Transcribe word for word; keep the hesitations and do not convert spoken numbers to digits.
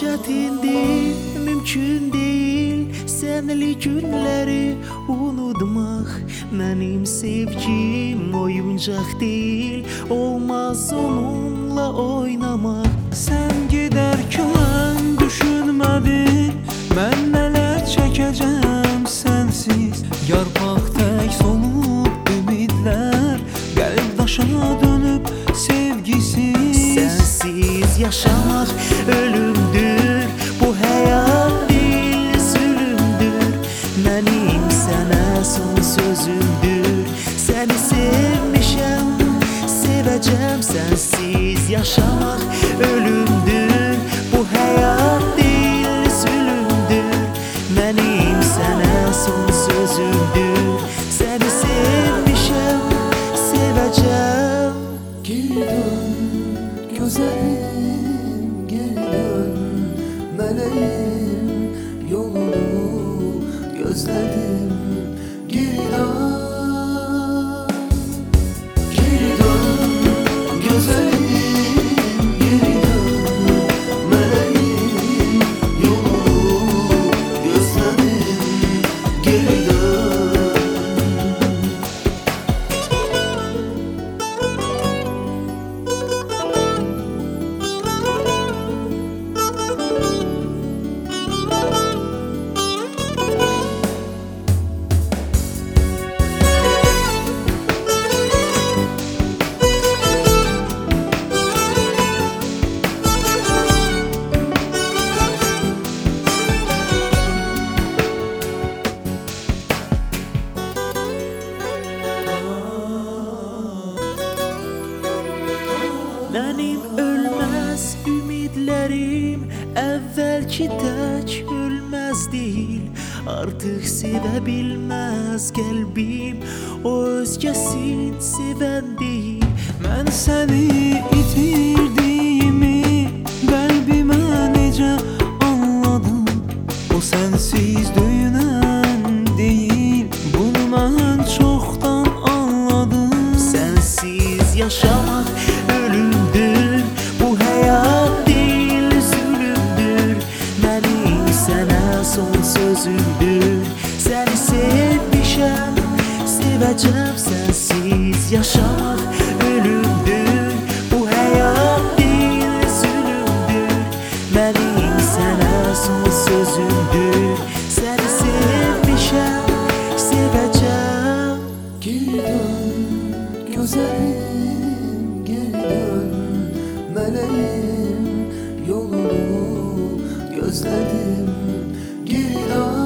çətindir, mümkün deyil sənli günləri unutmaq. Mənim sevgim oyuncaq deyil, olmaz onunla oynamaq. Sən gedərkən düşünmədin mən nələr çəkəcəm sənsiz. Yarpaq tək solub ümidlər, qəlb daşa dönüb sevgisiz. Sənsiz yaşamaq ölümdür, bu həyat değil zülümdür. Mənim sənə son sözümdür, səni sevmişəm, sevəcəm. Sənsiz yaşamaq ölümdür, bu həyat değil zülümdür. Mənim sənə son sözümdür, səni sevmişəm, sevəcəm. Geri dön gözəlim, geri dön meleğim, yolunu gözledim. Geri dön, geri dön gözəlim, geri dön meleğim, yolunu gözledim. Geri dön. Mənim ölməz ümidlərim əvvəlki tək ölməz deyil. Artıq sevə bilməz qəlbim, o özgəsin sevən deyil. Mən səni itirdiyimi qəlbimə necə anladım. O sənsiz döyünən deyil, bunu mən çoxdan anladım. Sənsiz yaşamaq ölümdür, bu həyat değil zülümdür. Mənim sənə son sözümdür, səni sevmişəm, sevəcəm. Sənsiz yaşamaq ölümdür, bu həyat değil zülümdür. Mənim sənə son sözümdür, səni sevmişəm, sevəcəm. Geri dön gözəlim, geri dön meleğim, yolunu gözledim. Geri dön.